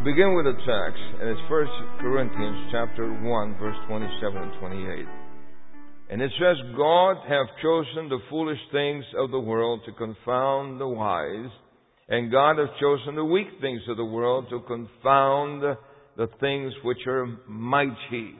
begin with a text, and it's 1 Corinthians chapter 1, verse 27 and 28. And it says, God hath chosen the foolish things of the world to confound the wise, and God hath chosen the weak things of the world to confound the things which are mighty.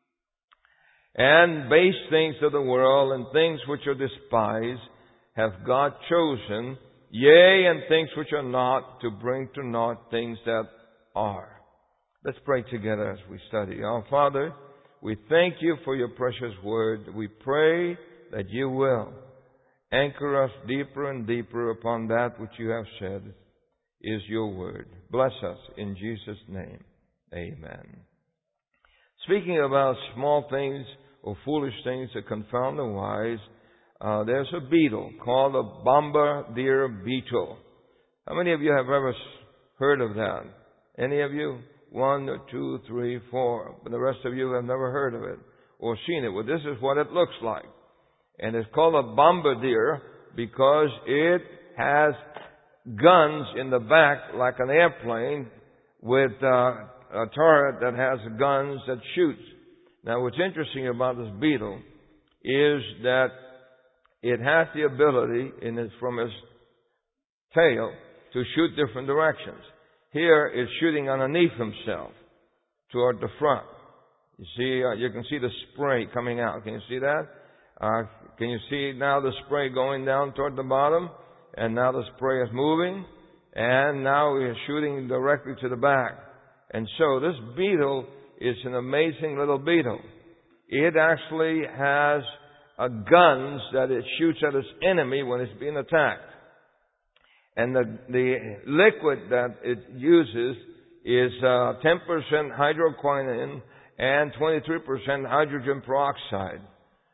And base things of the world and things which are despised hath God chosen, yea, and things which are not, to bring to naught things that are. Let's pray together as we study. Our Father, we thank you for your precious word. We pray that you will anchor us deeper and deeper upon that which you have said is your word. Bless us in Jesus' name. Amen. Speaking about small things or foolish things that confound the wise, there's a beetle called a bombardier beetle. How many of you have ever heard of that? Any of you? 1, 2, 3, 4. But the rest of you have never heard of it or seen it. Well, this is what it looks like. And it's called a bombardier because it has guns in the back like an airplane with a turret that has guns that shoots. Now, what's interesting about this beetle is that it has the ability from its tail to shoot different directions. Here, it's shooting underneath himself toward the front. You see, you can see the spray coming out. Can you see that? Can you see now the spray going down toward the bottom? And now the spray is moving. And now we are shooting directly to the back. And so this beetle is an amazing little beetle. It actually has guns that it shoots at its enemy when it's being attacked. And the liquid that it uses is 10% hydroquinone and 23% hydrogen peroxide.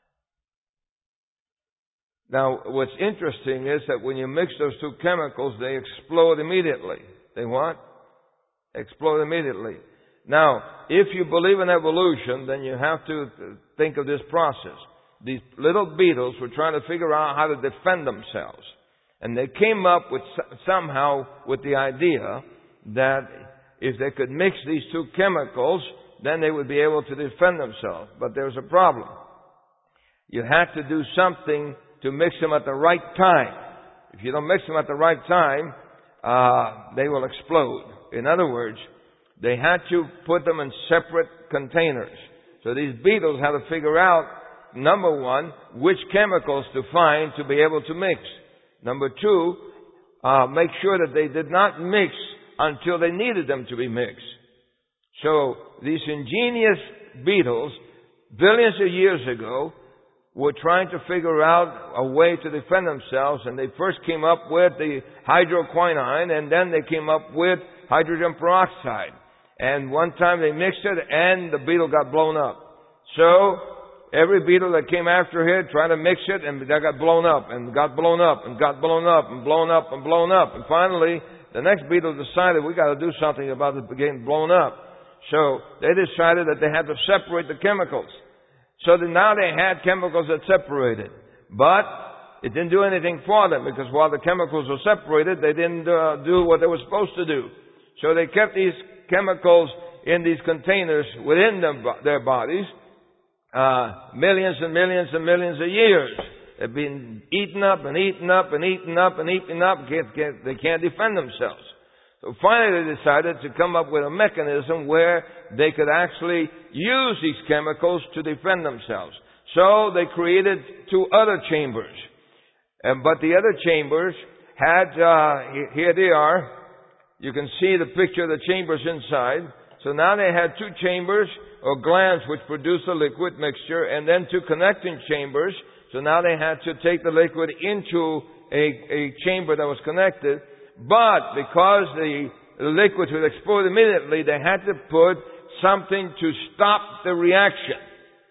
Now, what's interesting is that when you mix those two chemicals, they explode immediately. They what? Explode immediately. Now, if you believe in evolution, then you have to think of this process. These little beetles were trying to figure out how to defend themselves. And they came up with somehow with the idea that if they could mix these two chemicals, then they would be able to defend themselves. But there's a problem. You had to do something to mix them at the right time. If you don't mix them at the right time, they will explode. In other words, they had to put them in separate containers. So these beetles had to figure out, number one, which chemicals to find to be able to mix. Number two, make sure that they did not mix until they needed them to be mixed. So these ingenious beetles, billions of years ago, were trying to figure out a way to defend themselves, and they first came up with the hydroquinone, and then they came up with hydrogen peroxide. And one time they mixed it, and the beetle got blown up. So every beetle that came after it tried to mix it, and that got blown up, and got blown up, and got blown up, and blown up, and blown up. And finally, the next beetle decided we got to do something about it getting blown up. So they decided that they had to separate the chemicals. So that now they had chemicals that separated. But it didn't do anything for them, because while the chemicals were separated, they didn't do what they were supposed to do. So they kept these chemicals in these containers within their bodies, millions and millions and millions of years. They've been eaten up and eaten up and eaten up and eaten up. They can't defend themselves. So finally they decided to come up with a mechanism where they could actually use these chemicals to defend themselves. So they created 2 other chambers. But the other chambers had, here they are. You can see the picture of the chambers inside. So now they had 2 chambers or glands which produce a liquid mixture, and then 2 connecting chambers. So now they had to take the liquid into a chamber that was connected. But because the liquid would explode immediately, they had to put something to stop the reaction.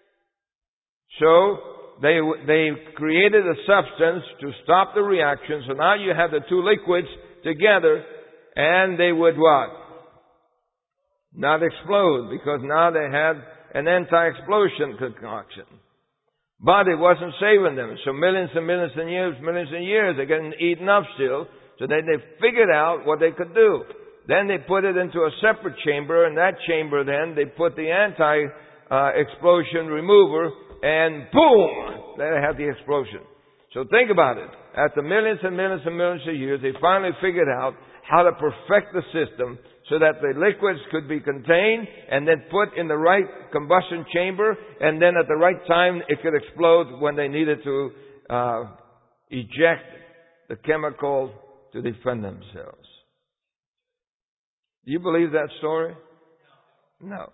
So they created a substance to stop the reaction. So now you have the 2 liquids together, and they would what? Not explode, because now they had an anti-explosion concoction. But it wasn't saving them. So millions and millions and years, they're getting eaten up still. So then they figured out what they could do. Then they put it into a separate chamber. In that chamber then, they put the anti-explosion remover, and boom! They had the explosion. So think about it. After millions and millions and millions of years, they finally figured out how to perfect the system so that the liquids could be contained and then put in the right combustion chamber, and then at the right time it could explode when they needed to eject the chemical to defend themselves. Do you believe that story? No.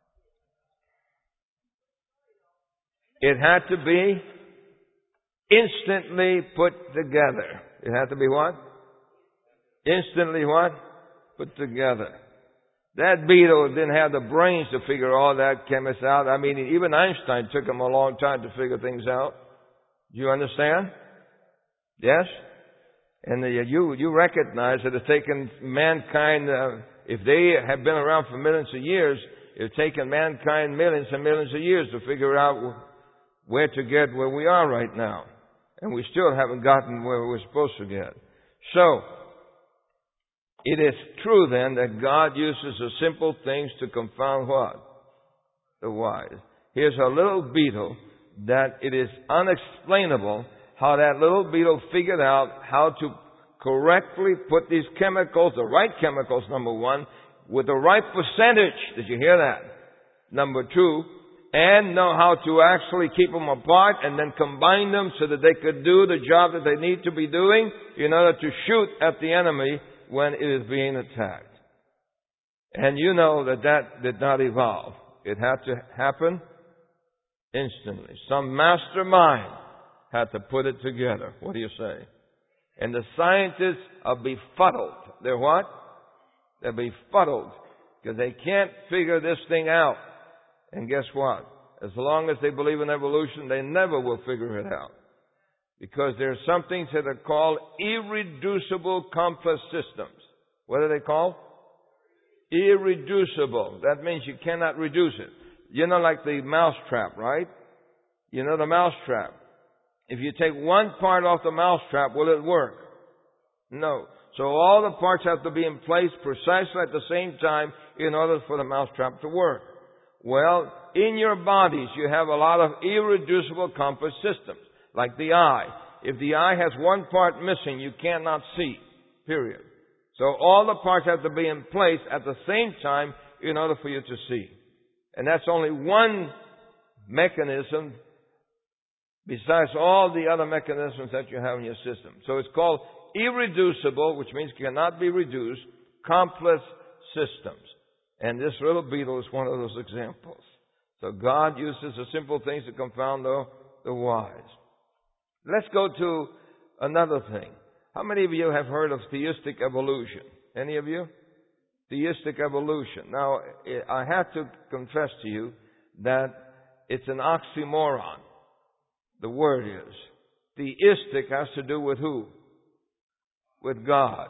It had to be instantly put together. It had to be what? Instantly what? Put together. That beetle didn't have the brains to figure all that chemists out. I mean, even Einstein took him a long time to figure things out. Do you understand? Yes? And you recognize that it's taken mankind, if they have been around for millions of years, it's taken mankind millions and millions of years to figure out where to get where we are right now. And we still haven't gotten where we're supposed to get. So, it is true then that God uses the simple things to confound what? The wise. Here's a little beetle that it is unexplainable how that little beetle figured out how to correctly put these chemicals, the right chemicals, number one, with the right percentage. Did you hear that? Number two, and know how to actually keep them apart and then combine them so that they could do the job that they need to be doing in order to shoot at the enemy when it is being attacked. And you know that that did not evolve. It had to happen instantly. Some mastermind had to put it together. What do you say? And the scientists are befuddled. They're what? They're befuddled because they can't figure this thing out. And guess what? As long as they believe in evolution, they never will figure it out. Because there are some things that are called irreducible complex systems. What are they called? Irreducible. That means you cannot reduce it. You know, like the mousetrap, right? You know the mousetrap. If you take one part off the mousetrap, will it work? No. So all the parts have to be in place precisely at the same time in order for the mousetrap to work. Well, in your bodies, you have a lot of irreducible complex systems. Like the eye. If the eye has one part missing, you cannot see. Period. So all the parts have to be in place at the same time in order for you to see. And that's only one mechanism besides all the other mechanisms that you have in your system. So it's called irreducible, which means cannot be reduced, complex systems. And this little beetle is one of those examples. So God uses the simple things to confound the wise. Let's go to another thing. How many of you have heard of theistic evolution? Any of you? Theistic evolution. Now, I have to confess to you that it's an oxymoron. The word is. Theistic has to do with who? With God.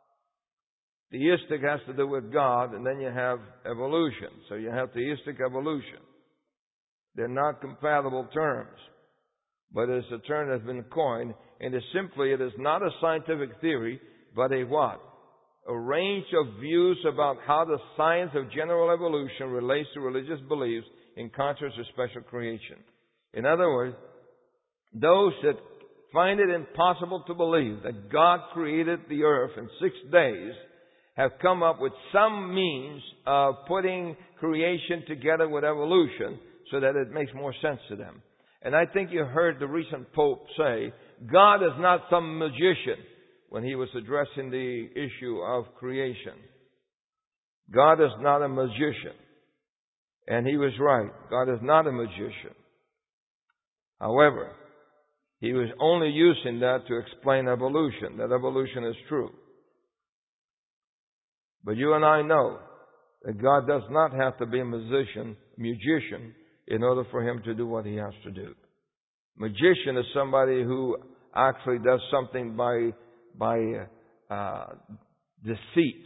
Theistic has to do with God, and then you have evolution. So you have theistic evolution. They're not compatible terms. But it's a term that's been coined, and it is not a scientific theory, but a what? A range of views about how the science of general evolution relates to religious beliefs in contrast to special creation. In other words, those that find it impossible to believe that God created the earth in 6 days have come up with some means of putting creation together with evolution so that it makes more sense to them. And I think you heard the recent Pope say, God is not some magician when he was addressing the issue of creation. God is not a magician. And he was right. God is not a magician. However, he was only using that to explain evolution, that evolution is true. But you and I know that God does not have to be a magician in order for him to do what he has to do. Magician is somebody who actually does something by deceit.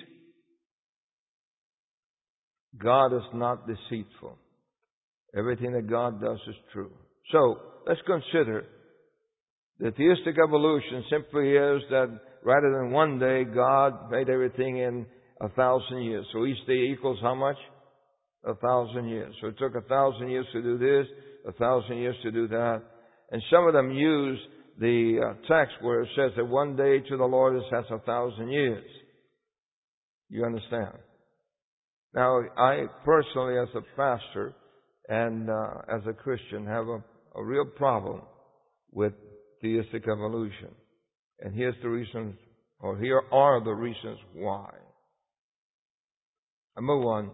God is not deceitful. Everything that God does is true. So, let's consider the theistic evolution simply is that rather than one day God made everything in 1,000 years. So each day equals how much? 1,000 years. So it took 1,000 years to do this, 1,000 years to do that. And some of them use the text where it says that one day to the Lord is as 1,000 years. You understand? Now, I personally, as a pastor and as a Christian, have a real problem with theistic evolution. And here's the reasons, or here are the reasons why. Number one,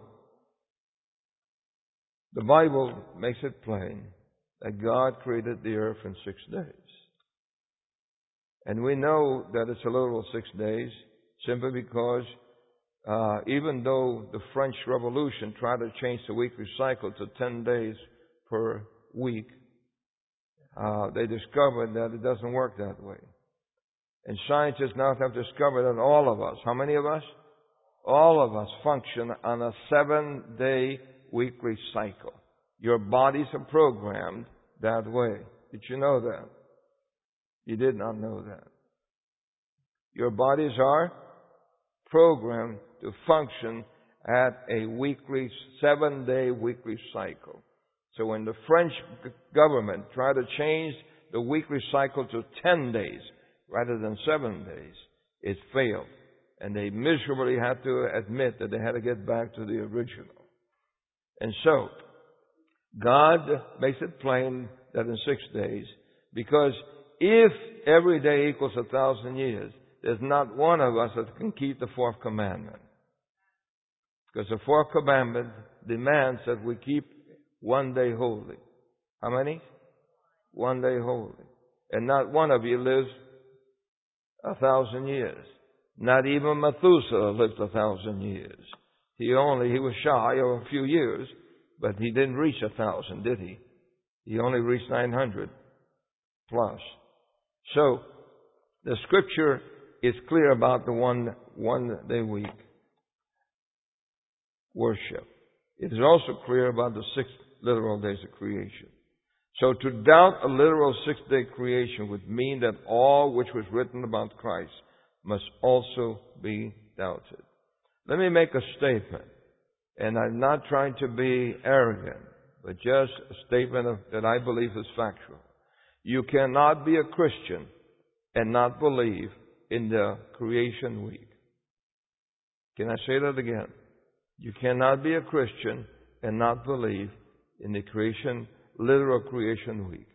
the Bible makes it plain that God created the earth in 6 days. And we know that it's a literal 6 days simply because even though the French Revolution tried to change the weekly cycle to 10 days per week, they discovered that it doesn't work that way. And scientists now have discovered that all of us, how many of us? All of us function on a 7-day weekly cycle. Your bodies are programmed that way. Did you know that? You did not know that. Your bodies are programmed to function at a 7-day weekly cycle. So when the French government tried to change the weekly cycle to 10 days rather than 7 days, it failed. And they miserably had to admit that they had to get back to the original. And so, God makes it plain that in 6 days, because if every day equals 1,000 years, there's not one of us that can keep the fourth commandment. Because the fourth commandment demands that we keep one day holy. How many? 1 day holy. And not one of you lives 1,000 years. Not even Methuselah lived 1,000 years. He was shy of a few years, but he didn't reach 1,000, did he? He only reached 900 plus. So, the Scripture is clear about the one day week worship. It is also clear about the 6 literal days of creation. So to doubt a literal 6-day creation would mean that all which was written about Christ must also be doubted. Let me make a statement, and I'm not trying to be arrogant, but just a statement that I believe is factual. You cannot be a Christian and not believe in the creation week. Can I say that again? You cannot be a Christian and not believe in the literal creation week.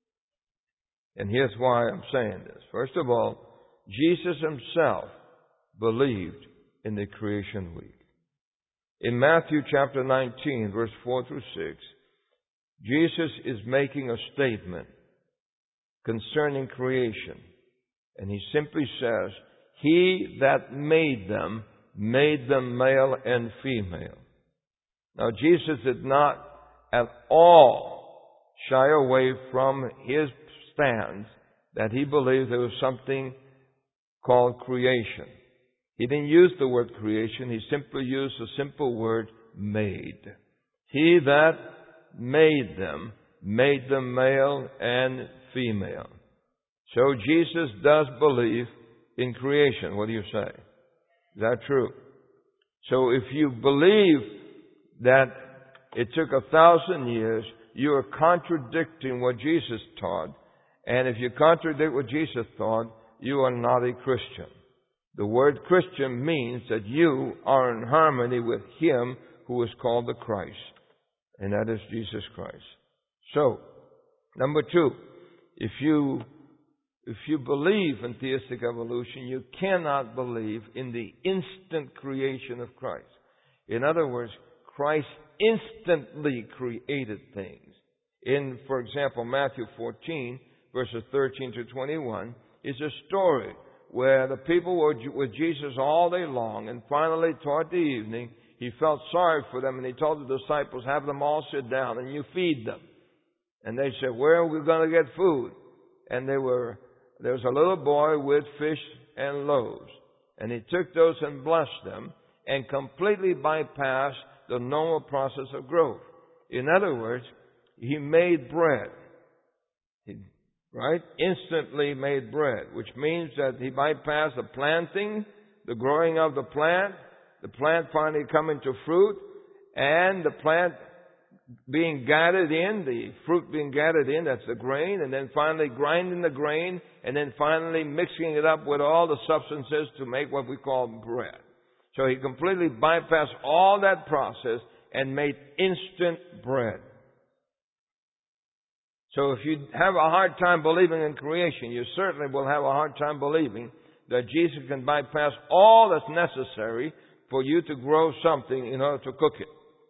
And here's why I'm saying this. First of all, Jesus himself believed in the creation week. In Matthew chapter 19, verse 4 through 6, Jesus is making a statement concerning creation. And he simply says, He that made them male and female. Now, Jesus did not at all shy away from his stance that he believed there was something called creation. He didn't use the word creation. He simply used the simple word made. He that made them male and female. So Jesus does believe in creation. What do you say? Is that true? So if you believe that it took 1,000 years, you are contradicting what Jesus taught. And if you contradict what Jesus taught, you are not a Christian. The word Christian means that you are in harmony with Him who is called the Christ. And that is Jesus Christ. So, number 2, if you believe in theistic evolution, you cannot believe in the instant creation of Christ. In other words, Christ instantly created things. In, for example, Matthew 14, verses 13 to 21, is a story where the people were with Jesus all day long, and finally, toward the evening, He felt sorry for them, and He told the disciples, have them all sit down, and you feed them. And they said, where are we going to get food? And there was a little boy with fish and loaves. And He took those and blessed them and completely bypassed the normal process of growth. In other words, He made bread. Right? Instantly made bread, which means that He bypassed the planting, the growing of the plant, the plant finally coming to fruit, and the plant being gathered in, the fruit being gathered in, that's the grain, and then finally grinding the grain, and then finally mixing it up with all the substances to make what we call bread. So he completely bypassed all that process and made instant bread. So if you have a hard time believing in creation, you certainly will have a hard time believing that Jesus can bypass all that's necessary for you to grow something in order to cook it.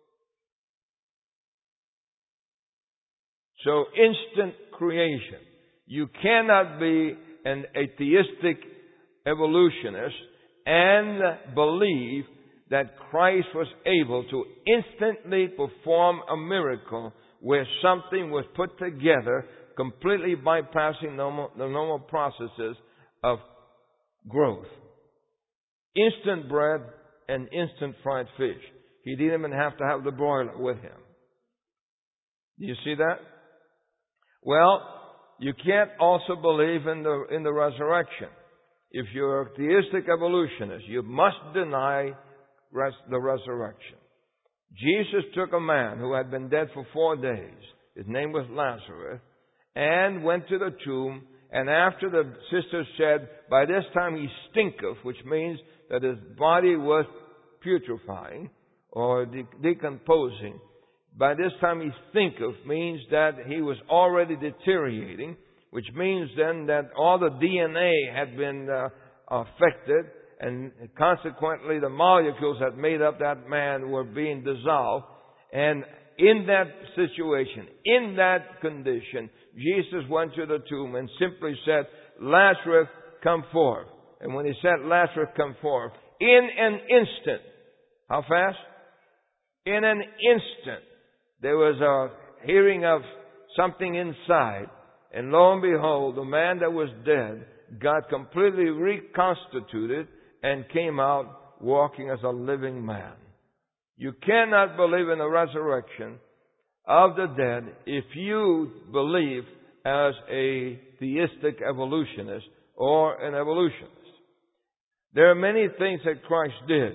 So instant creation. You cannot be an atheistic evolutionist and believe that Christ was able to instantly perform a miracle where something was put together, completely bypassing the normal processes of growth. Instant bread and instant fried fish. He didn't even have to have the broiler with him. Do you see that? Well, you can't also believe in the resurrection. If you're a theistic evolutionist, you must deny the resurrection. Jesus took a man who had been dead for 4 days, his name was Lazarus, and went to the tomb, and after the sisters said, by this time he stinketh, which means that his body was putrefying or decomposing. By this time he stinketh means that he was already deteriorating, which means then that all the DNA had been affected, and consequently the molecules that made up that man were being dissolved. And in that situation, in that condition, Jesus went to the tomb and simply said, Lazarus, come forth. And when he said, Lazarus, come forth, in an instant, how fast? In an instant, there was a hearing of something inside. And lo and behold, the man that was dead got completely reconstituted and came out walking as a living man. You cannot believe in the resurrection of the dead if you believe as a theistic evolutionist or an evolutionist. There are many things that Christ did.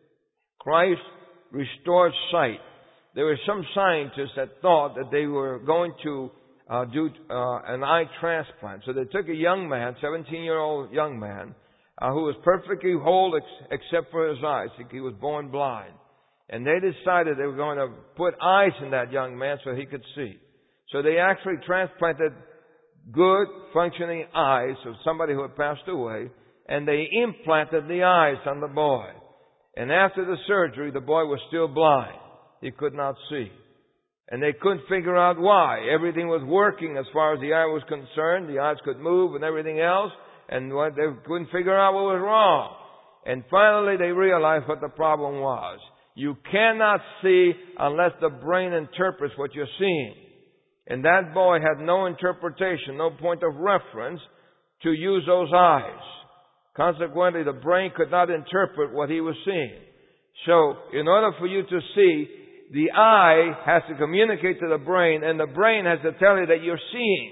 Christ restored sight. There were some scientists that thought that they were going to do an eye transplant. So they took a young man, 17-year-old young man, who was perfectly whole except for his eyes. He was born blind. And they decided they were going to put eyes in that young man so he could see. So they actually transplanted good functioning eyes of somebody who had passed away, and they implanted the eyes on the boy. And after the surgery, the boy was still blind. He could not see. And they couldn't figure out why. Everything was working as far as the eye was concerned. The eyes could move and everything else. And they couldn't figure out what was wrong. And finally they realized what the problem was. You cannot see unless the brain interprets what you're seeing. And that boy had no interpretation, no point of reference to use those eyes. Consequently, the brain could not interpret what he was seeing. So, in order for you to see, the eye has to communicate to the brain, and the brain has to tell you that you're seeing.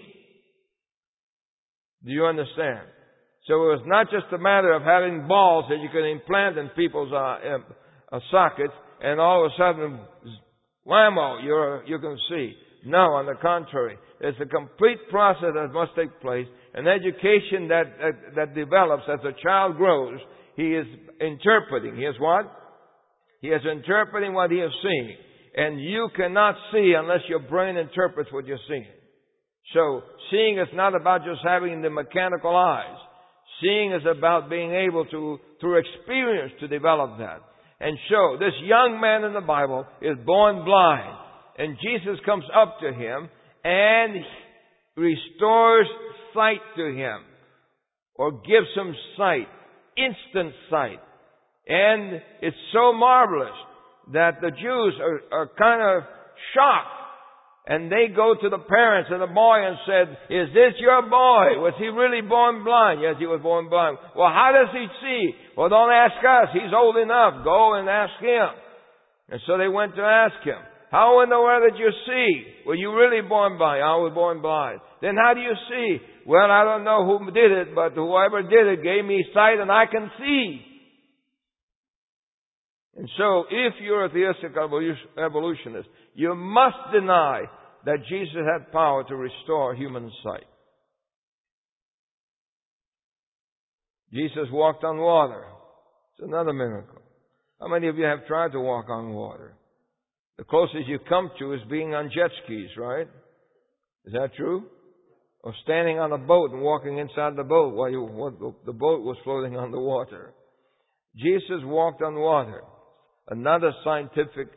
Do you understand? So it was not just a matter of having balls that you can implant in people's sockets, and all of a sudden, whammo, you can see. No, on the contrary. There's a complete process that must take place. An education that develops as a child grows. He is interpreting. He is what? He is interpreting what he is seeing. And you cannot see unless your brain interprets what you're seeing. So, seeing is not about just having the mechanical eyes. Seeing is about being able to, through experience, to develop that. And so, this young man in the Bible is born blind. And Jesus comes up to him and restores sight to him. Or gives him sight. Instant sight. And it's so marvelous that the Jews are kind of shocked. And they go to the parents of the boy and said, is this your boy? Was he really born blind? Yes, he was born blind. Well, how does he see? Well, don't ask us. He's old enough. Go and ask him. And so they went to ask him. How in the world did you see? Were you really born blind? I was born blind. Then how do you see? Well, I don't know who did it, but whoever did it gave me sight and I can see. And so, if you're a theistic evolutionist, you must deny that Jesus had power to restore human sight. Jesus walked on water. It's another miracle. How many of you have tried to walk on water? The closest you come to is being on jet skis, right? Is that true? Or standing on a boat and walking inside the boat while the boat was floating on the water. Jesus walked on water. Another scientific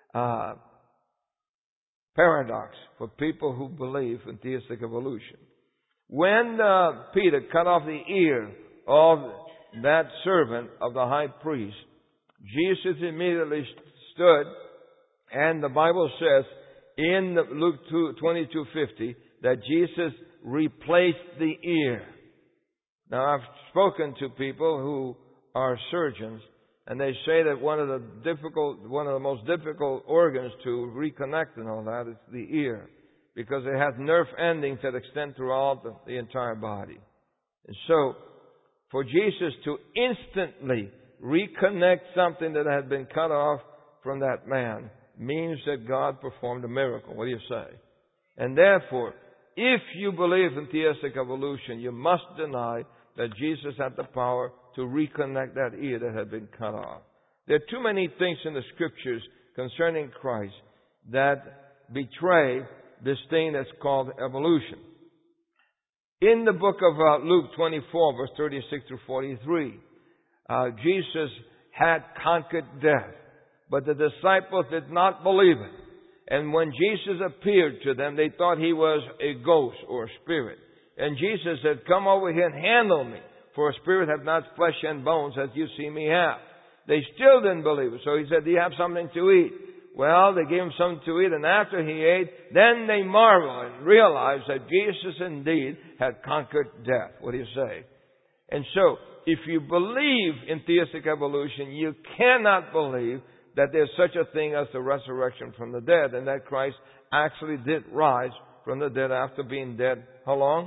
paradox for people who believe in theistic evolution. When Peter cut off the ear of that servant of the high priest, Jesus immediately stood, and the Bible says in Luke 22:50 that Jesus replaced the ear. Now, I've spoken to people who are surgeons, and they say that one of the most difficult organs to reconnect and all that is the ear, because it has nerve endings that extend throughout the entire body. And so, for Jesus to instantly reconnect something that had been cut off from that man means that God performed a miracle. What do you say? And therefore, if you believe in theistic evolution, you must deny that Jesus had the power to reconnect that ear that had been cut off. There are too many things in the Scriptures concerning Christ that betray this thing that's called evolution. In the book of Luke 24, verse 36 through 43, Jesus had conquered death, but the disciples did not believe it. And when Jesus appeared to them, they thought he was a ghost or a spirit. And Jesus said, "Come over here and handle me, for a spirit hath not flesh and bones as you see me have." They still didn't believe it. So he said, "Do you have something to eat?" Well, they gave him something to eat, and after he ate, then they marveled and realized that Jesus indeed had conquered death. What do you say? And so, if you believe in theistic evolution, you cannot believe that there's such a thing as the resurrection from the dead, and that Christ actually did rise from the dead after being dead. How long?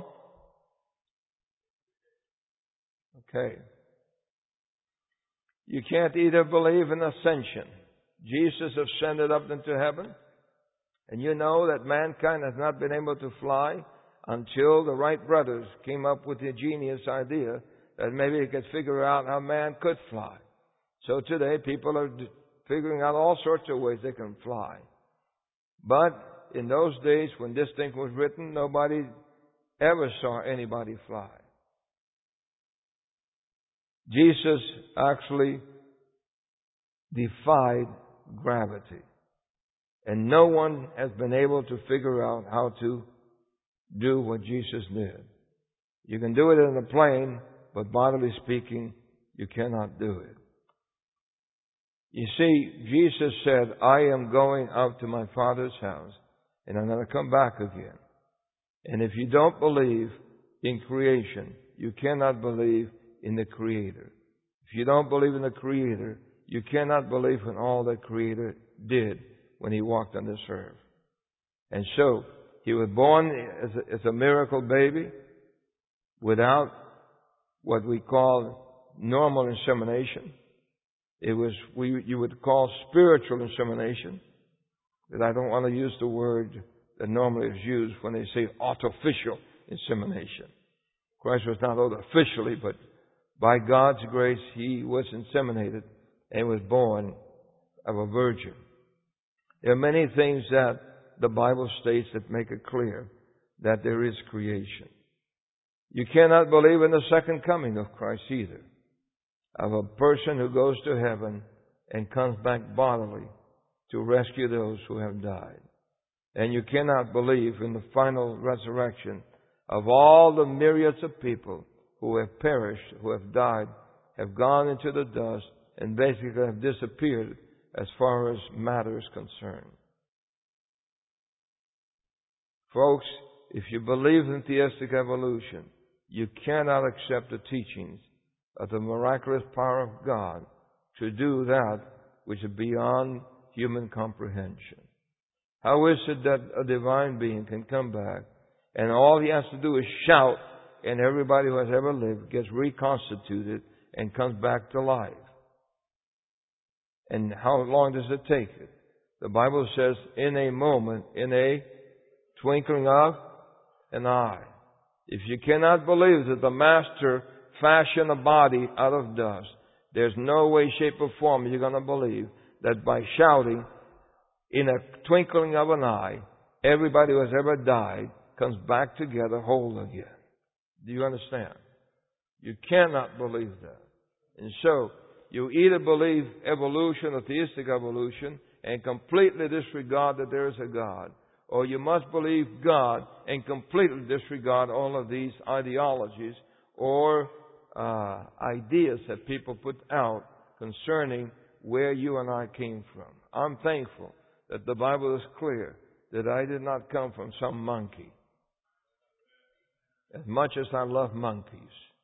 Okay. You can't either believe in ascension. Jesus ascended up into heaven, and you know that mankind has not been able to fly until the Wright brothers came up with the genius idea that maybe they could figure out how man could fly. So today people are figuring out all sorts of ways they can fly. But in those days when this thing was written, nobody ever saw anybody fly. Jesus actually defied gravity. And no one has been able to figure out how to do what Jesus did. You can do it in a plane, but bodily speaking, you cannot do it. You see, Jesus said, "I am going up to my Father's house, and I'm going to come back again." And if you don't believe in creation, you cannot believe in the Creator. If you don't believe in the Creator, you cannot believe in all that Creator did when He walked on this earth. And so, He was born as a miracle baby without what we call normal insemination. It was, you would call spiritual insemination. But I don't want to use the word that normally is used when they say artificial insemination. Christ was not artificially, but by God's grace, He was inseminated and was born of a virgin. There are many things that the Bible states that make it clear that there is creation. You cannot believe in the second coming of Christ either, of a person who goes to heaven and comes back bodily to rescue those who have died. And you cannot believe in the final resurrection of all the myriads of people who have perished, who have died, have gone into the dust, and basically have disappeared as far as matter is concerned. Folks, if you believe in theistic evolution, you cannot accept the teachings of the miraculous power of God to do that which is beyond human comprehension. How is it that a divine being can come back and all he has to do is shout and everybody who has ever lived gets reconstituted and comes back to life? And how long does it take it? The Bible says, in a moment, in a twinkling of an eye. If you cannot believe that the Master fashioned a body out of dust, there's no way, shape, or form you're going to believe that by shouting, in a twinkling of an eye, everybody who has ever died comes back together whole again. Do you understand? You cannot believe that. And so, you either believe evolution or theistic evolution and completely disregard that there is a God, or you must believe God and completely disregard all of these ideologies or ideas that people put out concerning where you and I came from. I'm thankful that the Bible is clear that I did not come from some monkey. As much as I love monkeys.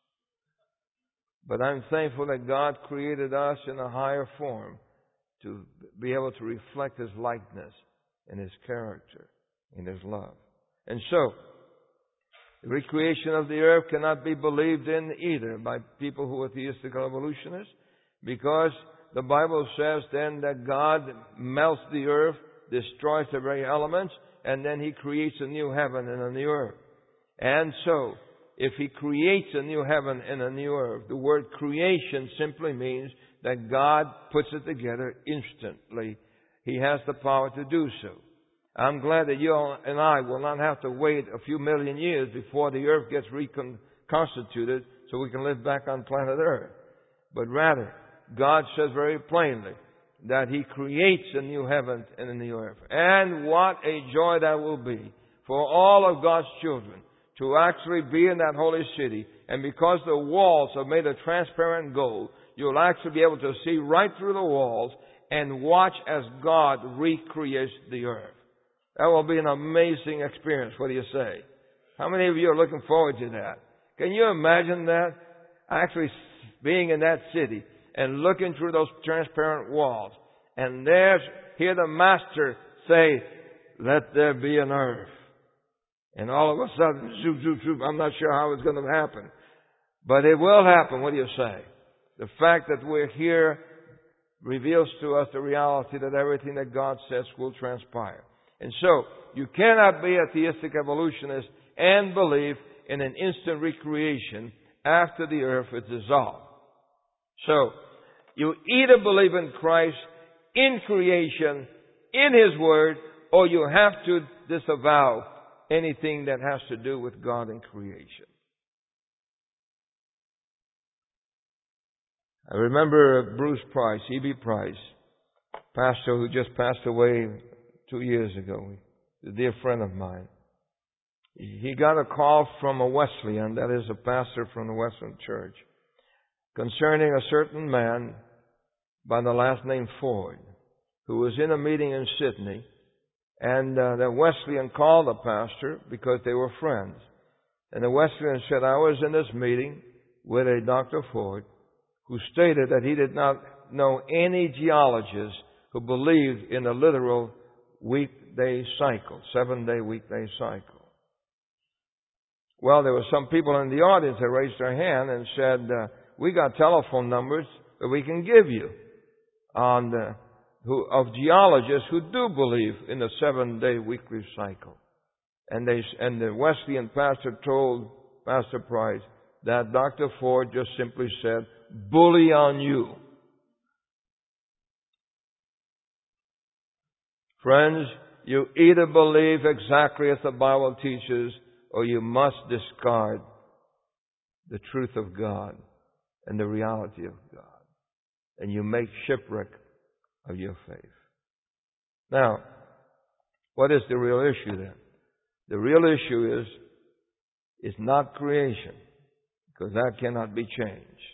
But I'm thankful that God created us in a higher form to be able to reflect His likeness and His character and His love. And so, the recreation of the earth cannot be believed in either by people who are theistic evolutionists, because the Bible says then that God melts the earth, destroys the very elements, and then He creates a new heaven and a new earth. And so, if He creates a new heaven and a new earth, the word creation simply means that God puts it together instantly. He has the power to do so. I'm glad that you and I will not have to wait a few million years before the earth gets reconstituted so we can live back on planet Earth. But rather, God says very plainly that He creates a new heaven and a new earth. And what a joy that will be for all of God's children to actually be in that holy city. And because the walls are made of transparent gold, you'll actually be able to see right through the walls and watch as God recreates the earth. That will be an amazing experience. What do you say? How many of you are looking forward to that? Can you imagine that? Actually being in that city and looking through those transparent walls. And hear the Master say, "Let there be an earth." And all of a sudden, zoop, zoop, zoop. I'm not sure how it's going to happen. But it will happen. What do you say? The fact that we're here reveals to us the reality that everything that God says will transpire. And so, you cannot be a theistic evolutionist and believe in an instant recreation after the earth is dissolved. So, you either believe in Christ, in creation, in His Word, or you have to disavow anything that has to do with God and creation. I remember Bruce Price, E.B. Price, pastor who just passed away 2 years ago, a dear friend of mine. He got a call from a Wesleyan, that is a pastor from the Wesleyan Church, concerning a certain man by the last name Ford, who was in a meeting in Sydney, and the Wesleyan called the pastor because they were friends. And the Wesleyan said, "I was in this meeting with a Dr. Ford who stated that he did not know any geologist who believed in a literal weekday cycle, 7-day weekday cycle." Well, there were some people in the audience that raised their hand and said, "We got telephone numbers that we can give you of geologists who do believe in the 7-day weekly cycle." And the Wesleyan pastor told Pastor Price that Dr. Ford just simply said, "Bully on you." Friends, you either believe exactly as the Bible teaches, or you must discard the truth of God and the reality of God. And you make shipwreck of your faith. Now, what is the real issue then? The real issue is not creation, because that cannot be changed.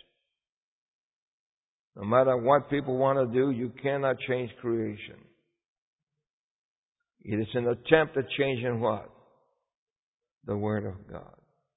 No matter what people want to do, you cannot change creation. It is an attempt at changing what? The Word of God.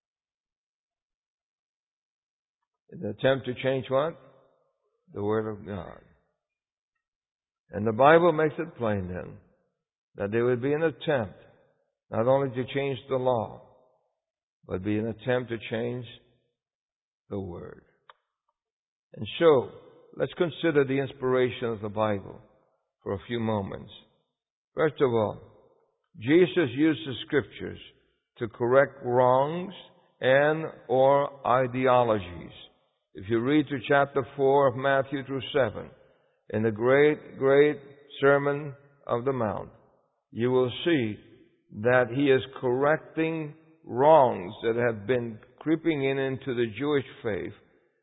An attempt to change what? The Word of God. And the Bible makes it plain then that there would be an attempt not only to change the law, but be an attempt to change the Word. And so, let's consider the inspiration of the Bible for a few moments. First of all, Jesus used the Scriptures to correct wrongs and or ideologies. If you read through chapter 4 of Matthew through 7, in the great Sermon of the Mount, you will see that He is correcting wrongs that have been creeping into the Jewish faith,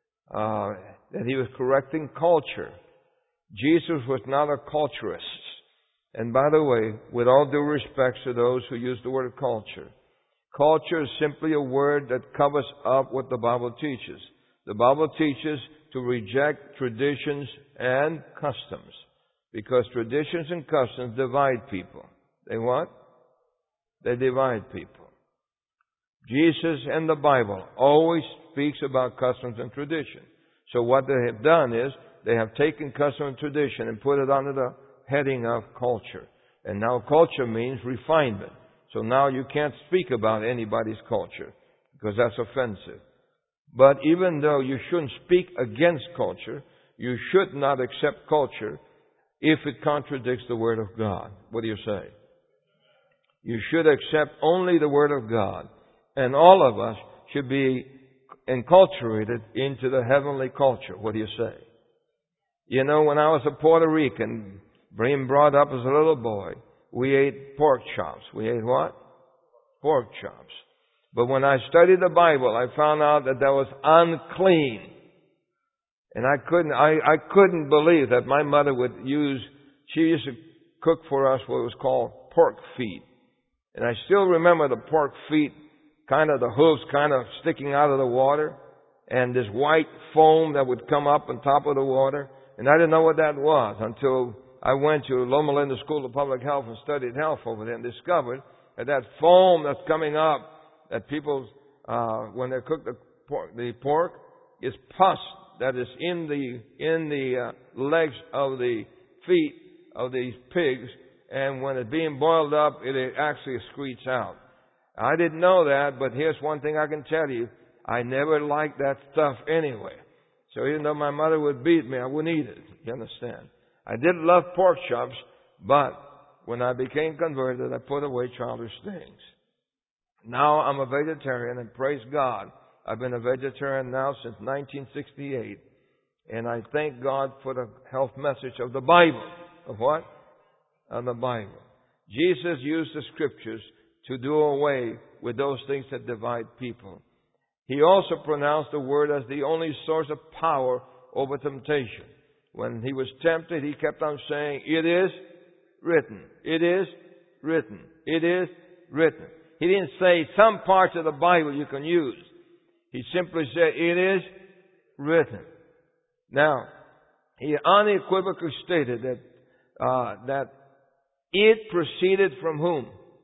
that He was correcting culture. Jesus was not a culturist. And by the way, with all due respect to those who use the word culture, culture is simply a word that covers up what the Bible teaches. The Bible teaches to reject traditions and customs, because traditions and customs divide people. They what? They divide people. Jesus and the Bible always speaks about customs and tradition. So what they have done is they have taken custom and tradition and put it under the heading of culture. And now culture means refinement. So now you can't speak about anybody's culture because that's offensive. But even though you shouldn't speak against culture, you should not accept culture if it contradicts the Word of God. What do you say? You should accept only the Word of God. And all of us should be enculturated into the heavenly culture. What do you say? You know, when I was a Puerto Rican, being brought up as a little boy, we ate pork chops. We ate what? Pork chops. But when I studied the Bible, I found out that was unclean. And I couldn't believe that my mother would she used to cook for us what was called pork feet. And I still remember the pork feet, kind of the hooves kind of sticking out of the water, and this white foam that would come up on top of the water. And I didn't know what that was until I went to Loma Linda School of Public Health and studied health over there and discovered that foam that's coming up, that people, when they cook the pork, is pus that is in the legs of the feet of these pigs, and when it's being boiled up, it actually excretes out. I didn't know that, but here's one thing I can tell you. I never liked that stuff anyway. So even though my mother would beat me, I wouldn't eat it. You understand? I did love pork chops, but when I became converted, I put away childish things. Now I'm a vegetarian, and praise God, I've been a vegetarian now since 1968. And I thank God for the health message of the Bible. Of what? Of the Bible. Jesus used the Scriptures to do away with those things that divide people. He also pronounced the Word as the only source of power over temptation. When He was tempted, He kept on saying, "It is written. It is written. It is written." He didn't say some parts of the Bible you can use. He simply said, "It is written." Now, He unequivocally stated that it proceeded from whom?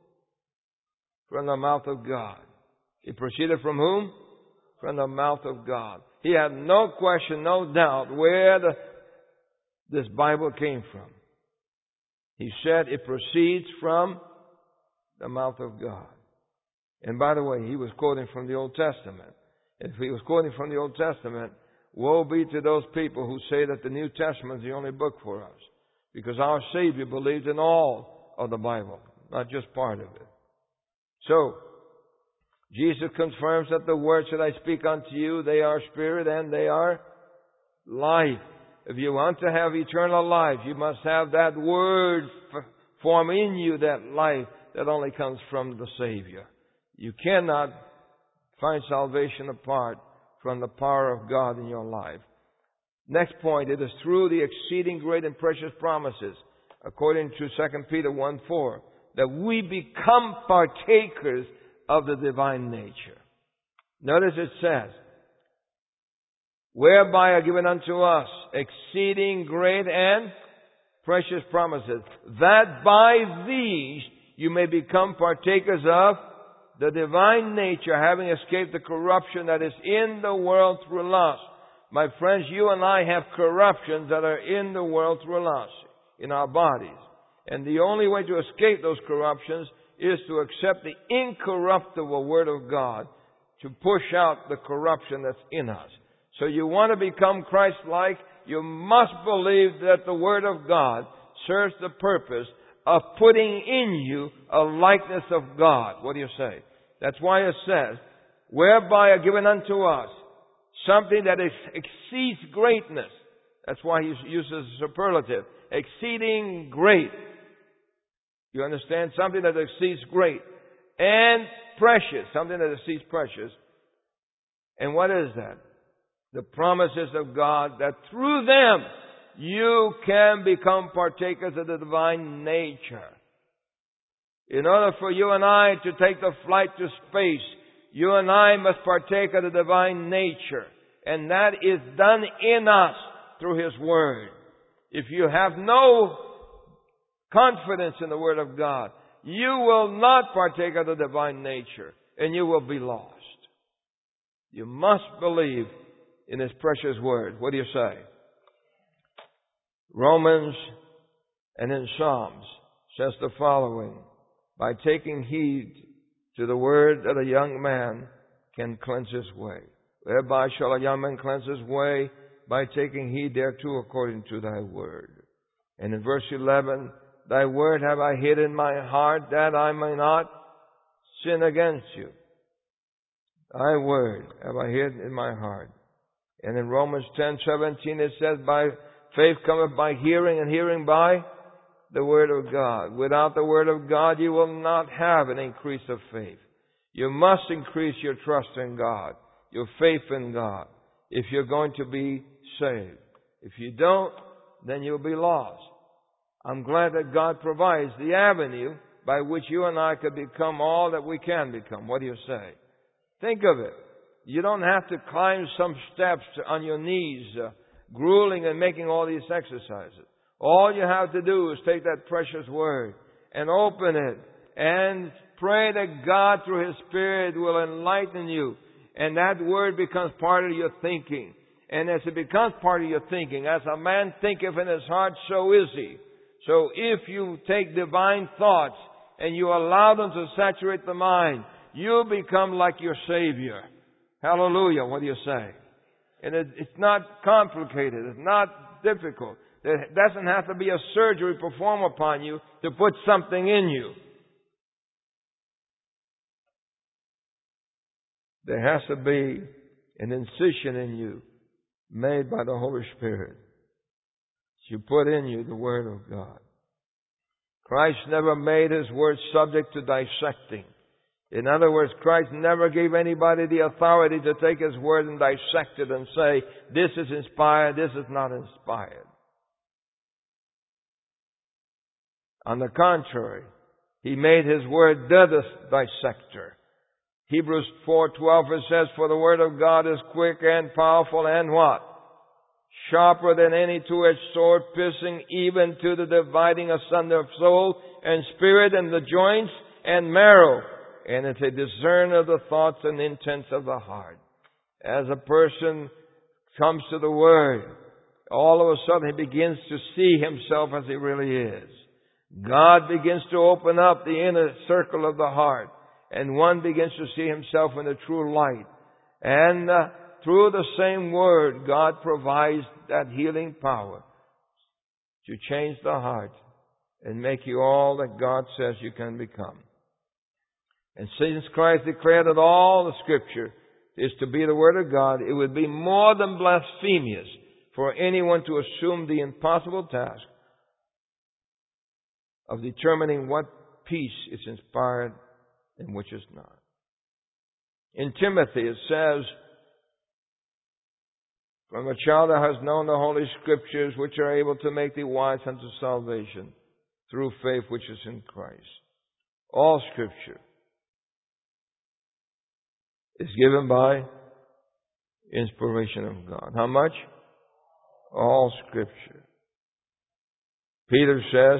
From the mouth of God. It proceeded from whom? From the mouth of God. He had no question, no doubt where this Bible came from. He said it proceeds from the mouth of God. And by the way, he was quoting from the Old Testament. If he was quoting from the Old Testament, woe be to those people who say that the New Testament is the only book for us. Because our Savior believed in all of the Bible, not just part of it. So, Jesus confirms that the words that I speak unto you, they are spirit and they are life. If you want to have eternal life, you must have that word form in you, that life that only comes from the Savior. You cannot find salvation apart from the power of God in your life. Next point, it is through the exceeding great and precious promises, according to 2 Peter 1:4, that we become partakers of the divine nature. Notice it says, whereby are given unto us exceeding great and precious promises, that by these you may become partakers of the divine nature, having escaped the corruption that is in the world through lust. My friends, you and I have corruptions that are in the world through lust, in our bodies. And the only way to escape those corruptions is to accept the incorruptible Word of God, to push out the corruption that's in us. So you want to become Christ-like, You must believe that the Word of God serves the purpose of putting in you a likeness of God. What do you say? That's why it says, whereby are given unto us something that exceeds greatness. That's why he uses superlative. Exceeding great. You understand? Something that exceeds great. And precious. Something that exceeds precious. And what is that? The promises of God that through them you can become partakers of the divine nature. In order for you and I to take the flight to space, you and I must partake of the divine nature. And that is done in us through His Word. If you have no confidence in the Word of God, you will not partake of the divine nature, and you will be lost. You must believe in His precious Word. What do you say? Romans and in Psalms says the following, by taking heed to the word that a young man can cleanse his way. Whereby shall a young man cleanse his way? By taking heed thereto according to thy word. And in verse 11, thy word have I hid in my heart that I may not sin against you. Thy word have I hid in my heart. And in Romans 10:17 it says, by faith cometh by hearing, and hearing by the Word of God. Without the Word of God, you will not have an increase of faith. You must increase your trust in God, your faith in God, if you're going to be saved. If you don't, then you'll be lost. I'm glad that God provides the avenue by which you and I could become all that we can become. What do you say? Think of it. You don't have to climb some steps on your knees, grueling and making all these exercises. All you have to do is take that precious Word and open it and pray that God through His Spirit will enlighten you. And that Word becomes part of your thinking. And as it becomes part of your thinking, as a man thinketh in his heart, so is he. So if you take divine thoughts and you allow them to saturate the mind, you become like your Savior. Hallelujah. What do you say? And it's not complicated. It's not difficult. There doesn't have to be a surgery performed upon you to put something in you. There has to be an incision in you made by the Holy Spirit. You put in you the Word of God. Christ never made His Word subject to dissecting. In other words, Christ never gave anybody the authority to take His Word and dissect it and say, this is inspired, this is not inspired. On the contrary, He made His Word the dissector. Hebrews 4:12 it says, for the Word of God is quick and powerful and what? Sharper than any two-edged sword, piercing even to the dividing asunder of soul and spirit and the joints and marrow. And it's a discerner of the thoughts and intents of the heart. As a person comes to the Word, all of a sudden he begins to see himself as he really is. God begins to open up the inner circle of the heart, and one begins to see himself in the true light. And through the same Word, God provides that healing power to change the heart and make you all that God says you can become. And since Christ declared that all the Scripture is to be the Word of God, it would be more than blasphemous for anyone to assume the impossible task of determining what piece is inspired and which is not. In Timothy it says, from a child that has known the Holy Scriptures, which are able to make thee wise unto salvation through faith which is in Christ. All Scripture is given by inspiration of God. How much? All Scripture. Peter says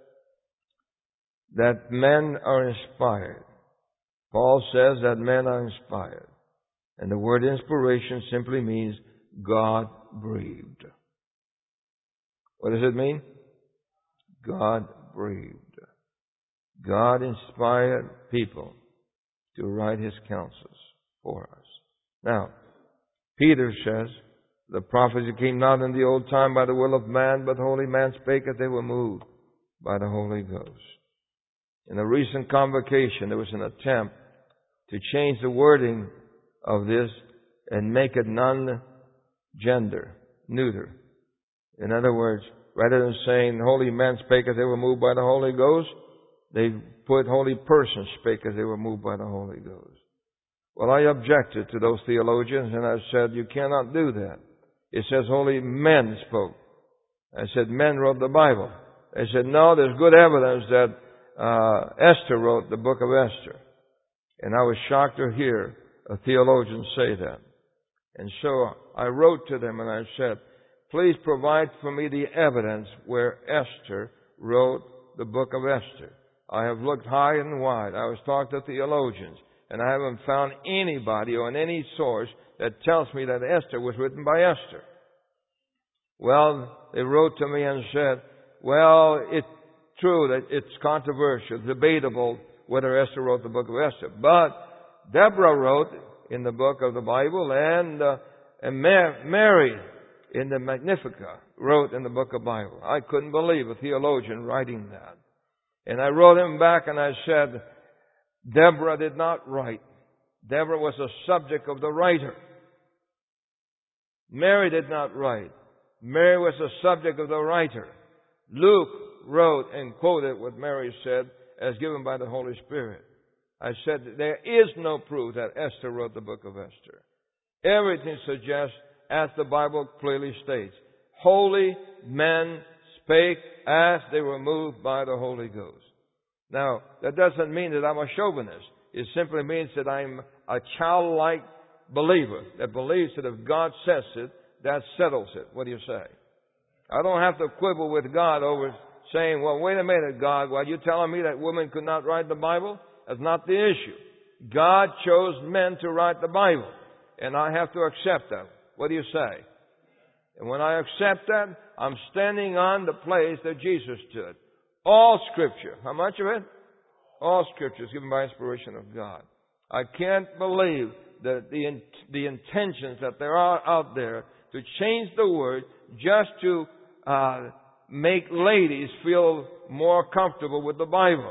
that men are inspired. Paul says that men are inspired. And the word inspiration simply means God breathed. What does it mean? God breathed. God inspired people to write His counsels for us. Now, Peter says The prophets came not in the old time by the will of man, but holy men spake as they were moved by the Holy Ghost. In a recent convocation, there was an attempt to change the wording of this and make it non-gender, neuter. In other words, rather than saying holy men spake as they were moved by the Holy Ghost, they put holy persons spake as they were moved by the Holy Ghost. Well, I objected to those theologians, and I said, you cannot do that. It says holy men spoke. I said, men wrote the Bible. They said, no, there's good evidence that Esther wrote the book of Esther. And I was shocked to hear a theologian say that. And so I wrote to them and I said, please provide for me the evidence where Esther wrote the book of Esther. I have looked high and wide. I was talking to theologians, and I haven't found anybody or in any source that tells me that Esther was written by Esther. Well, they wrote to me and said, well, it's true that it's controversial, debatable whether Esther wrote the book of Esther. But Deborah wrote in the book of the Bible, and Mary in the Magnificat wrote in the book of the Bible. I couldn't believe a theologian writing that. And I wrote him back and I said, Deborah did not write. Deborah was the subject of the writer. Mary did not write. Mary was the subject of the writer. Luke wrote and quoted what Mary said as given by the Holy Spirit. I said there is no proof that Esther wrote the book of Esther. Everything suggests, as the Bible clearly states, holy men spake as they were moved by the Holy Ghost. Now, that doesn't mean that I'm a chauvinist. It simply means that I'm a childlike believer that believes that if God says it, that settles it. What do you say? I don't have to quibble with God over saying, well, wait a minute, God, why are you telling me that women could not write the Bible? That's not the issue. God chose men to write the Bible, and I have to accept that. What do you say? And when I accept that, I'm standing on the place that Jesus stood. All Scripture. How much of it? All Scripture is given by inspiration of God. I can't believe that the intentions that there are out there to change the Word just to make ladies feel more comfortable with the Bible.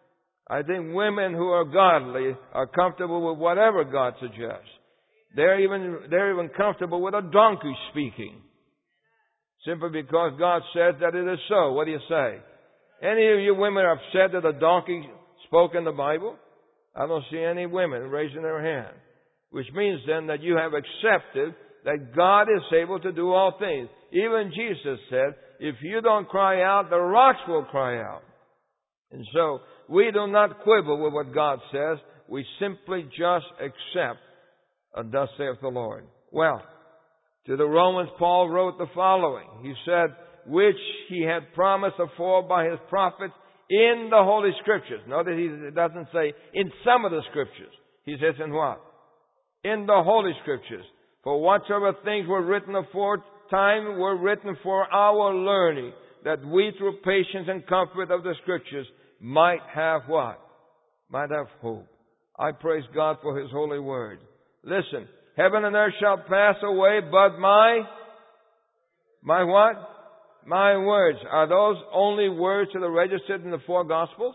I think women who are godly are comfortable with whatever God suggests. They're even comfortable with a donkey speaking. Simply because God says that it is so. What do you say? Any of you women are upset that a donkey spoke in the Bible? I don't see any women raising their hand. Which means then that you have accepted that God is able to do all things. Even Jesus said, if you don't cry out, the rocks will cry out. And so, we do not quibble with what God says. We simply just accept, thus saith the Lord. Well, to the Romans, Paul wrote the following. He said, which he had promised afore by his prophets in the Holy Scriptures. Notice he doesn't say in some of the Scriptures. He says in what? In the Holy Scriptures. For whatsoever things were written aforetime were written for our learning, that we through patience and comfort of the Scriptures might have what? Might have hope. I praise God for His holy word. Listen, heaven and earth shall pass away, but my what? My words. Are those only words that are registered in the four Gospels?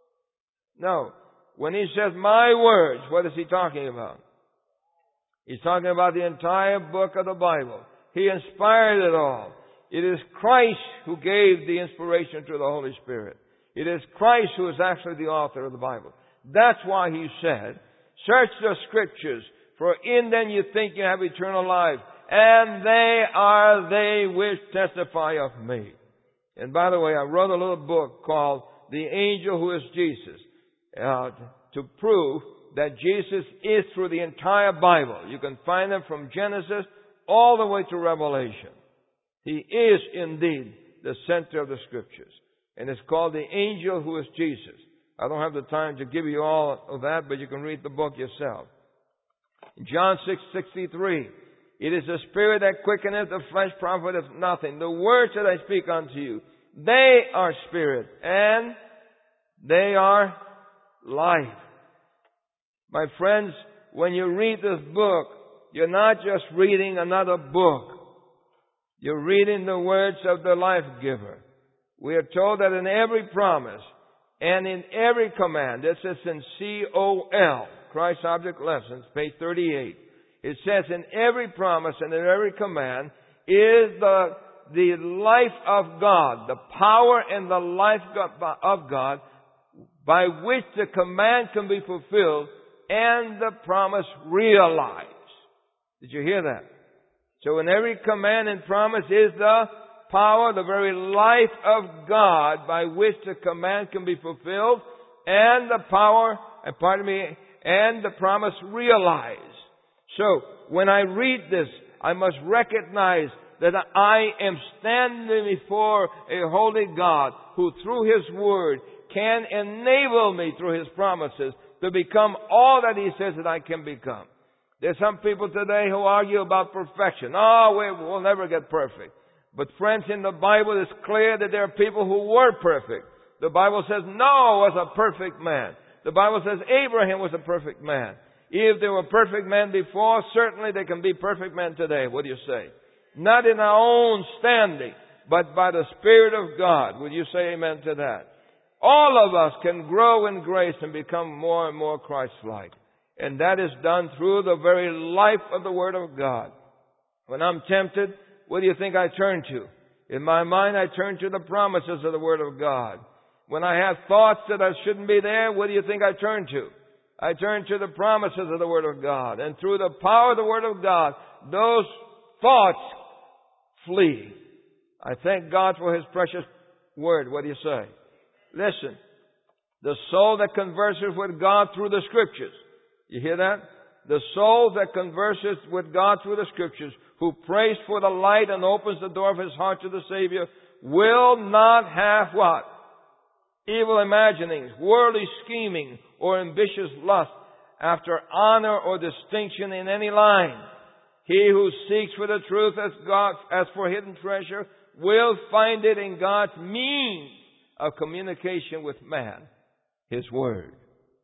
No. When He says my words, what is He talking about? He's talking about the entire book of the Bible. He inspired it all. It is Christ who gave the inspiration to the Holy Spirit. It is Christ who is actually the author of the Bible. That's why He said, search the Scriptures, for in them you think you have eternal life, and they are they which testify of me. And by the way, I wrote a little book called The Angel Who is Jesus, to prove that Jesus is through the entire Bible. You can find Him from Genesis all the way to Revelation. He is indeed the center of the Scriptures. And it's called The Angel Who is Jesus. I don't have the time to give you all of that, but you can read the book yourself. In John 6:63, it is the Spirit that quickeneth, the flesh profiteth nothing. The words that I speak unto you, they are spirit, and they are life. My friends, when you read this book, you're not just reading another book. You're reading the words of the life giver. We are told that in every promise and in every command, this is in COL, Christ Object Lessons, page 38. It says in every promise and in every command is the life of God, the power and the life of God by which the command can be fulfilled and the promise realized. Did you hear that? So in every command and promise is the power, the very life of God by which the command can be fulfilled and the power, and the promise realized. So when I read this, I must recognize that I am standing before a holy God who through His Word can enable me through His promises to become all that He says that I can become. There's some people today who argue about perfection. We'll never get perfect. But friends, in the Bible it's clear that there are people who were perfect. The Bible says Noah was a perfect man. The Bible says Abraham was a perfect man. If they were perfect men before, certainly they can be perfect men today. What do you say? Not in our own standing, but by the Spirit of God. Would you say amen to that? All of us can grow in grace and become more and more Christ-like. And that is done through the very life of the Word of God. When I'm tempted, what do you think I turn to? In my mind, I turn to the promises of the Word of God. When I have thoughts that I shouldn't be there, what do you think I turn to? I turn to the promises of the Word of God. And through the power of the Word of God, those thoughts flee. I thank God for His precious Word. What do you say? Listen, the soul that converses with God through the Scriptures. You hear that? The soul that converses with God through the Scriptures, who prays for the light and opens the door of his heart to the Savior, will not have what? Evil imaginings, worldly scheming, or ambitious lust after honor or distinction in any line. He who seeks for the truth as for hidden treasure will find it in God's means of communication with man, His Word.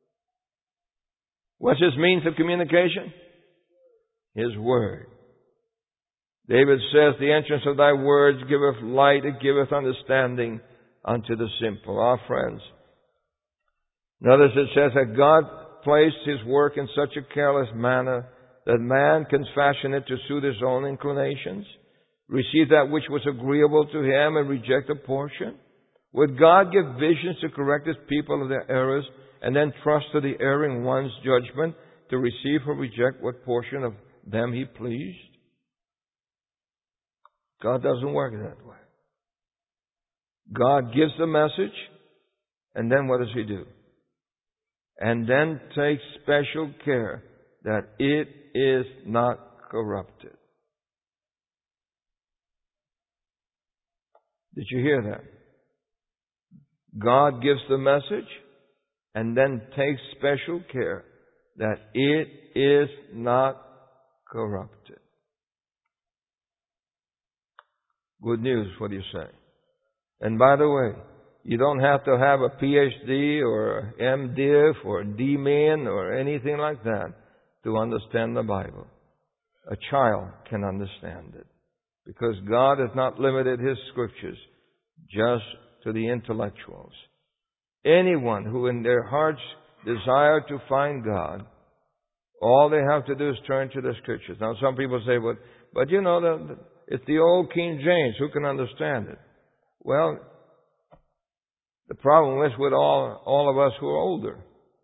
What's His means of communication? His Word. David says, the entrance of Thy words giveth light, it giveth understanding unto the simple. Our friends. Notice it says that God placed His work in such a careless manner that man can fashion it to suit his own inclinations, receive that which was agreeable to him and reject a portion. Would God give visions to correct His people of their errors and then trust to the erring one's judgment to receive or reject what portion of them He pleased? God doesn't work that way. God gives the message, and then what does He do? And then takes special care that it is not corrupted. Did you hear that? God gives the message and then takes special care that it is not corrupted. Good news, what do you say? And by the way, you don't have to have a PhD or MDiv or D-Min or anything like that to understand the Bible. A child can understand it because God has not limited His Scriptures just to the intellectuals. Anyone who in their hearts desire to find God, all they have to do is turn to the Scriptures. Now some people say, but you know, it's the old King James. Who can understand it? Well, the problem is with all of us who are older.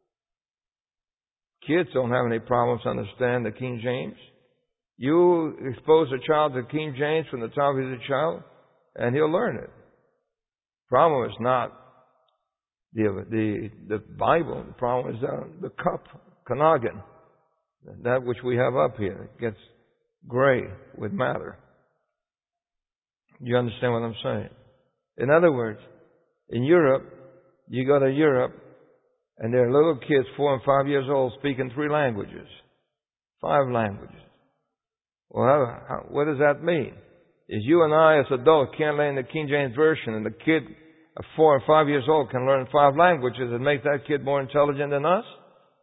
Kids don't have any problems to understand the King James. You expose a child to King James from the time he's a child, and he'll learn it. Problem is not the Bible. The problem is the cup, Kanagan, that which we have up here. It gets gray with matter. You understand what I'm saying? In other words, in Europe, you go to Europe, and there are little kids, 4 and 5 years old, speaking 3 languages, 5 languages. Well, what does that mean? Is you and I, as adults, can't learn the King James Version, and the kid of 4 or 5 years old can learn 5 languages and make that kid more intelligent than us?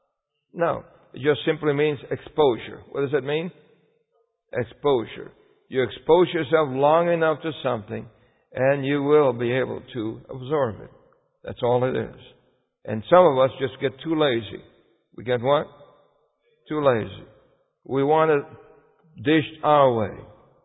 No. It just simply means exposure. What does it mean? Exposure. You expose yourself long enough to something, and you will be able to absorb it. That's all it is. And some of us just get too lazy. We get what? Too lazy. We want it dished our way.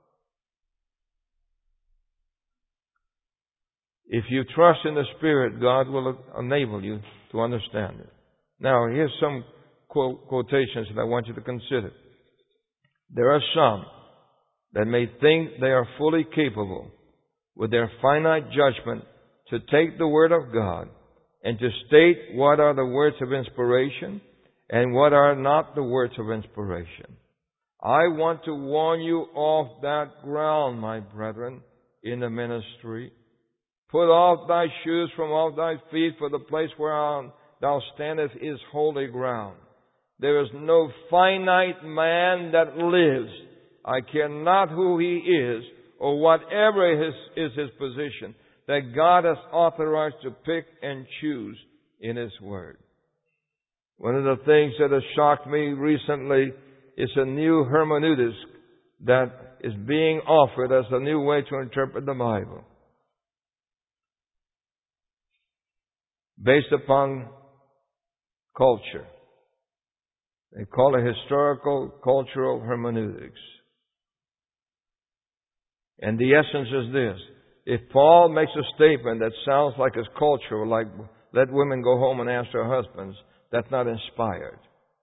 If you trust in the Spirit, God will enable you to understand it. Now, here's some quotations that I want you to consider. There are some that may think they are fully capable, with their finite judgment, to take the Word of God and to state what are the words of inspiration and what are not the words of inspiration. I want to warn you off that ground, my brethren, in the ministry. Put off thy shoes from off thy feet, for the place whereon thou standest is holy ground. There is no finite man that lives. I care not who he is or whatever is his position, that God has authorized to pick and choose in His Word. One of the things that has shocked me recently is a new hermeneutics that is being offered as a new way to interpret the Bible, based upon culture. They call it historical cultural hermeneutics. And the essence is this. If Paul makes a statement that sounds like it's cultural, like let women go home and ask their husbands, that's not inspired.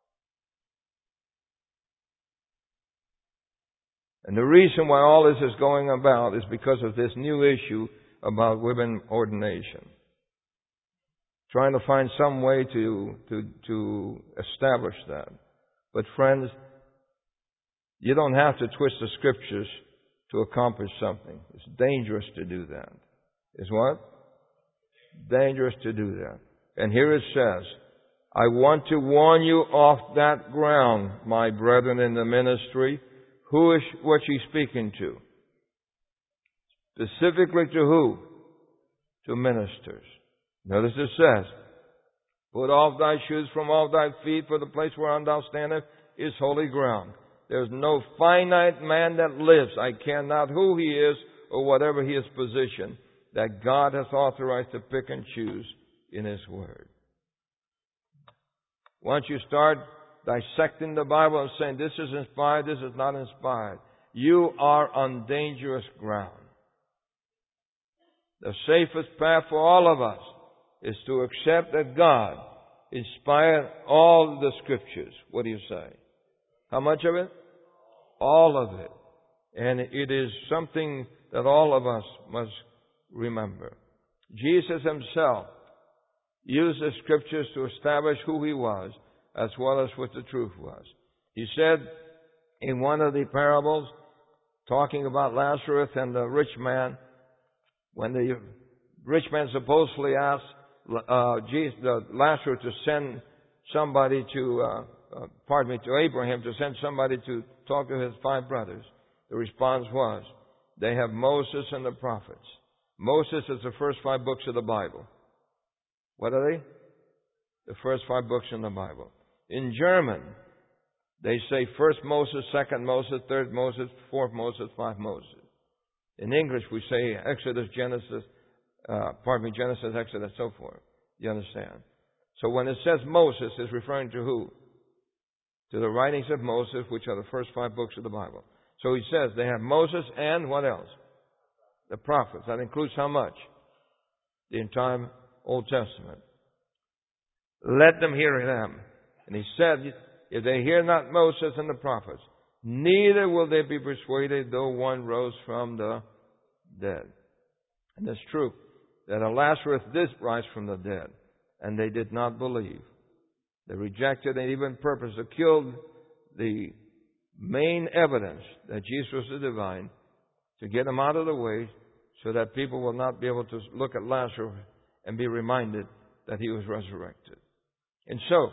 And the reason why all this is going about is because of this new issue about women ordination. Trying to find some way to establish that. But friends, you don't have to twist the Scriptures to accomplish something. It's dangerous to do that. Is what? Dangerous to do that. And here it says, I want to warn you off that ground, my brethren in the ministry. Who is what she's speaking to? Specifically to who? To ministers. Notice it says, put off thy shoes from off thy feet, for the place whereon thou standest is holy ground. There's no finite man that lives. I care not who he is or whatever his position, that God has authorized to pick and choose in His Word. Once you start dissecting the Bible and saying this is inspired, this is not inspired, you are on dangerous ground. The safest path for all of us is to accept that God inspired all the Scriptures. What do you say? How much of it? All of it. And it is something that all of us must remember. Jesus Himself used the Scriptures to establish who He was, as well as what the truth was. He said in one of the parables, talking about Lazarus and the rich man, when the rich man supposedly asked Lazarus to send somebody to Abraham to send somebody to talk to his 5 brothers. The response was, they have Moses and the prophets. Moses is the first 5 books of the Bible. What are they? The first 5 books in the Bible. In German, they say first Moses, second Moses, third Moses, fourth Moses, 5 Moses. In English, we say Exodus, Genesis, Exodus, so forth. You understand? So when it says Moses, it's referring to who? To the writings of Moses, which are the first 5 books of the Bible. So he says they have Moses and what else? The prophets. That includes how much? The entire Old Testament. Let them hear them. And he said, if they hear not Moses and the prophets, neither will they be persuaded, though one rose from the dead. And it's true that Lazarus did rise from the dead, and they did not believe. They rejected and even purposed to kill the main evidence that Jesus was the divine, to get him out of the way so that people will not be able to look at Lazarus and be reminded that he was resurrected. And so,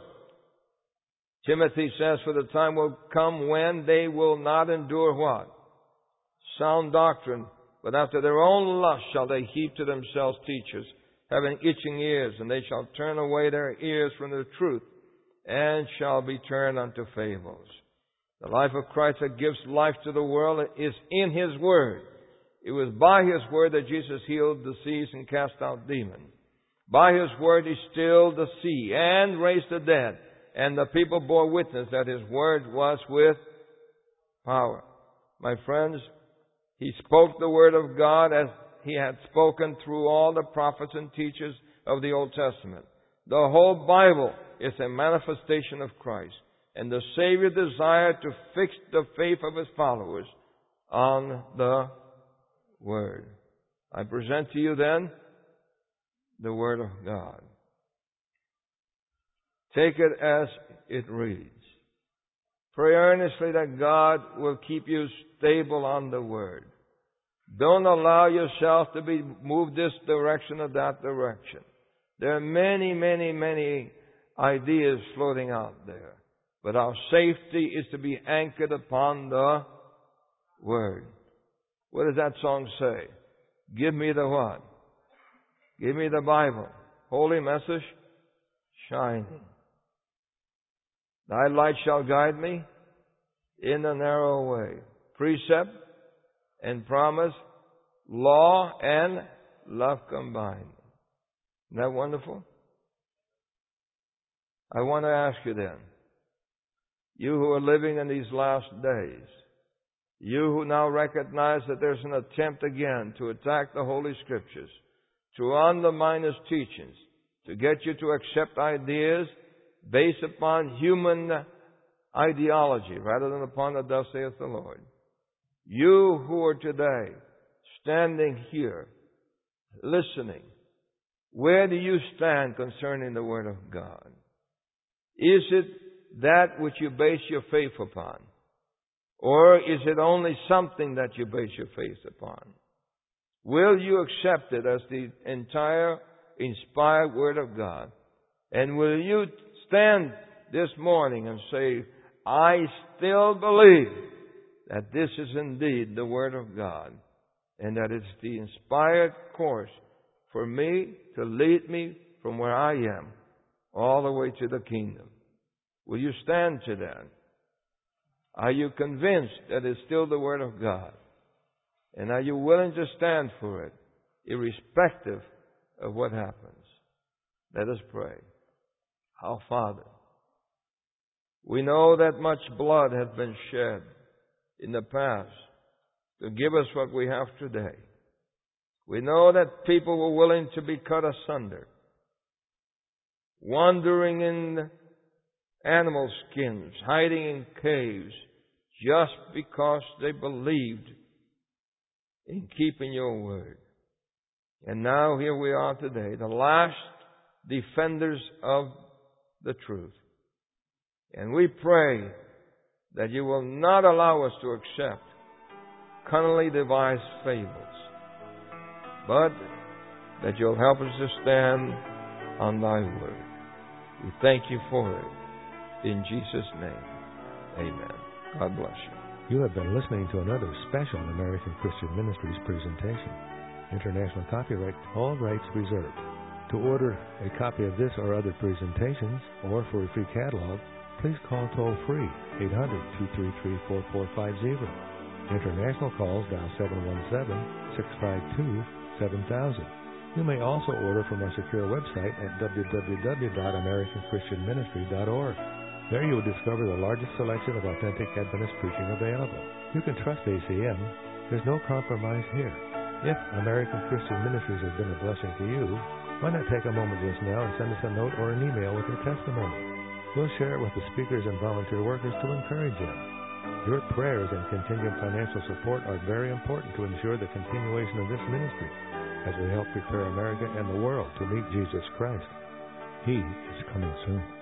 Timothy says, for the time will come when they will not endure what? Sound doctrine, but after their own lust shall they heap to themselves teachers, having itching ears, and they shall turn away their ears from the truth, and shall be turned unto fables. The life of Christ that gives life to the world is in His Word. It was by His Word that Jesus healed the seas and cast out demons. By His Word He stilled the sea and raised the dead. And the people bore witness that His Word was with power. My friends, He spoke the Word of God as He had spoken through all the prophets and teachers of the Old Testament. The whole Bible is a manifestation of Christ. And the Savior desired to fix the faith of His followers on the Word. I present to you then the Word of God. Take it as it reads. Pray earnestly that God will keep you stable on the Word. Don't allow yourself to be moved this direction or that direction. There are many, many, many ideas floating out there. But our safety is to be anchored upon the Word. What does that song say? Give me the what? Give me the Bible. Holy message, shining. Thy light shall guide me in the narrow way. Precept and promise, law and love combined. Isn't that wonderful? I want to ask you then, you who are living in these last days, you who now recognize that there's an attempt again to attack the Holy Scriptures, to undermine His teachings, to get you to accept ideas based upon human ideology rather than upon the thus saith the Lord. You who are today standing here, listening, where do you stand concerning the Word of God? Is it that which you base your faith upon? Or is it only something that you base your faith upon? Will you accept it as the entire inspired Word of God? And will you stand this morning and say, I still believe that this is indeed the Word of God, and that it's the inspired course for me to lead me from where I am all the way to the kingdom? Will you stand to that? Are you convinced that it's still the Word of God? And are you willing to stand for it, irrespective of what happens? Let us pray. Our Father, we know that much blood has been shed in the past to give us what we have today. We know that people were willing to be cut asunder, wandering in animal skins, hiding in caves, just because they believed in keeping your word. And now here we are today, the last defenders of the truth. And we pray that you will not allow us to accept cunningly devised fables, but that you'll help us to stand on thy word. We thank you for it. In Jesus' name, amen. God bless you. You have been listening to another special American Christian Ministries presentation. International copyright, all rights reserved. To order a copy of this or other presentations, or for a free catalog, please call toll-free 800-233-4450. International calls dial 717-652-7000. You may also order from our secure website at www.americanchristianministry.org. There you will discover the largest selection of authentic Adventist preaching available. You can trust ACM. There's no compromise here. If American Christian Ministries has been a blessing to you, why not take a moment just now and send us a note or an email with your testimony? We'll share it with the speakers and volunteer workers to encourage you. Your prayers and continued financial support are very important to ensure the continuation of this ministry as we help prepare America and the world to meet Jesus Christ. He is coming soon.